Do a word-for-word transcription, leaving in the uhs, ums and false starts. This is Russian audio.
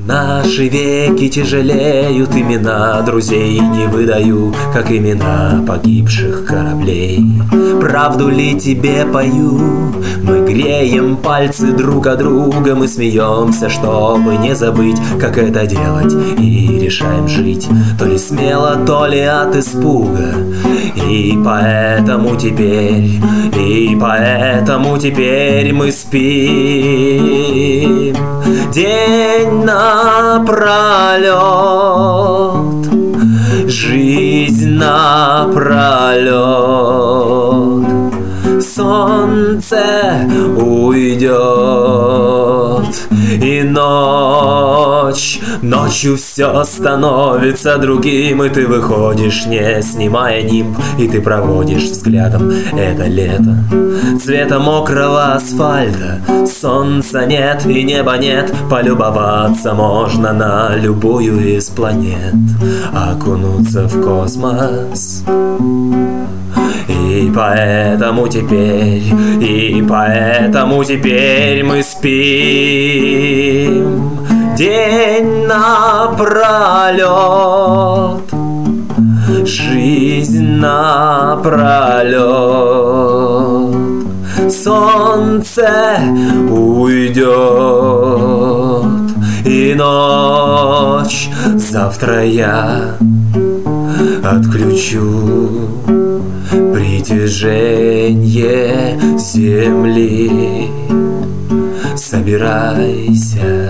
Наши веки тяжелеют, имена друзей не выдаю, как имена погибших кораблей. Правду ли тебе пою? Мы греем пальцы друг от друга, мы смеемся, чтобы не забыть, как это делать, и решаем жить, то ли смело, то ли от испуга. И поэтому теперь, и поэтому теперь мы спим день напролет, жизнь напролет. Солнце уйдет, и ночь, ночью все становится другим, и ты выходишь, не снимая нимб, и ты проводишь взглядом это лето цвета мокрого асфальта. Солнца нет и неба нет, полюбоваться можно на любую из планет, окунуться в космос. И поэтому теперь, и поэтому теперь мы спим день напролет, жизнь напролет. Солнце уйдет, и ночь завтра я отключу притяжение земли. Собирайся,